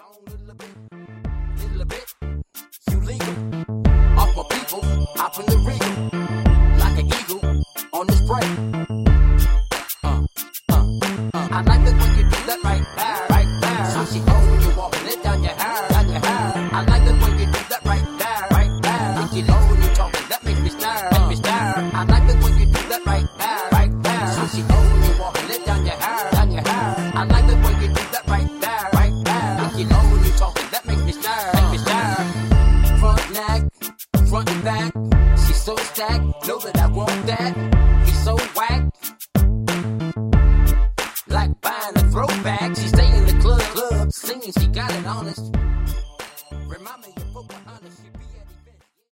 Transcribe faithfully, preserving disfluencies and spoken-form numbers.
on a little bit, little bit. You legal, off my people, hop in the regal, like an eagle on this prey. Uh, uh, uh. I like it when you do that right there, right there. So she knows when you're walking it down your hair, down your hair. I like it when you do that right there, right there. And she knows when you're talking, that makes me stir, make me stir. I like it when you do that right there, right there. So she knows when you're walking it down your hair, down your hair. I like it when you do that right there, right there. And she knows when you're talking, that makes me stir, make me stir. Front neck, front and back. She's so stacked, know that I want that. He's so whack, like buying a throwback. She stay in the club, club, singing, she got it honest.